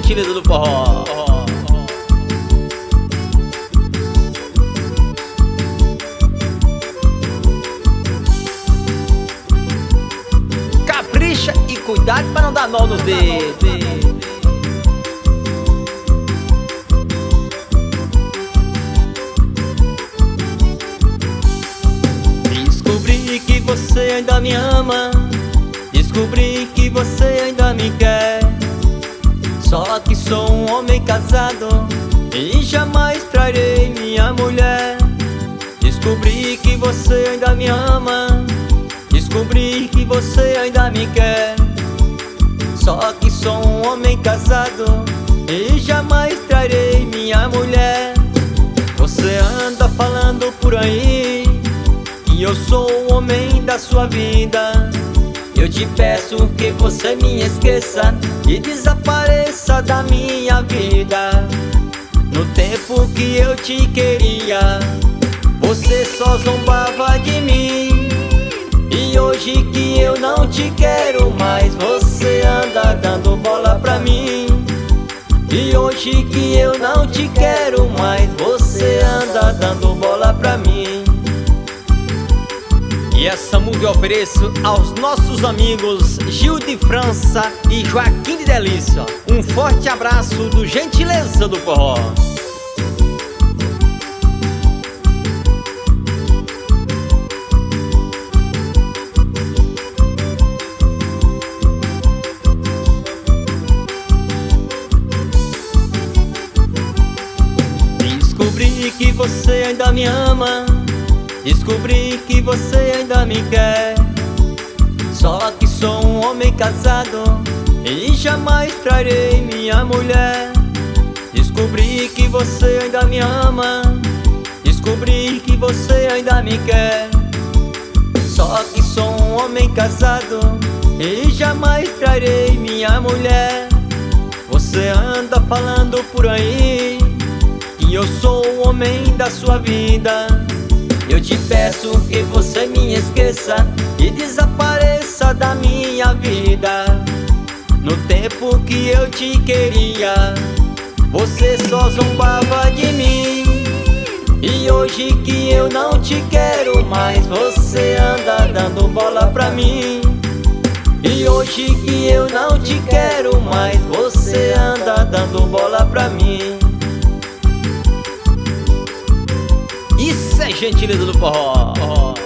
gentileza do forró. Capricha e cuidado pra não dar nó nos dedos. Descobri que você ainda me ama, descobri que você ainda me quer. Só que sou um homem casado e jamais trairei minha mulher. Descobri que você ainda me ama, descobri que você ainda me quer. Só que sou um homem casado e jamais trairei minha mulher. Você anda falando por aí que eu sou o homem da sua vida. Eu te peço que você me esqueça e desapareça da minha vida. No tempo que eu te queria, você só zombava de mim. E hoje que eu não te quero mais, você anda dando bola pra mim. E hoje que eu não te quero mais, você anda dando bola pra mim. E essa música eu ofereço aos nossos amigos Gil de França e Joaquim de Delícia. Um forte abraço do Gentileza do Forró. Descobri que você ainda me ama, descobri que você ainda me quer. Só que sou um homem casado e jamais trairei minha mulher. Descobri que você ainda me ama, descobri que você ainda me quer. Só que sou um homem casado e jamais trairei minha mulher. Você anda falando por aí que eu sou o homem da sua vida. Eu te peço que você me esqueça e desapareça da minha vida. No tempo que eu te queria, você só zombava de mim. E hoje que eu não te quero mais, você anda dando bola pra mim. E hoje que eu não te quero mais, você anda dando bola pra mim. Isso é gentileza do forró.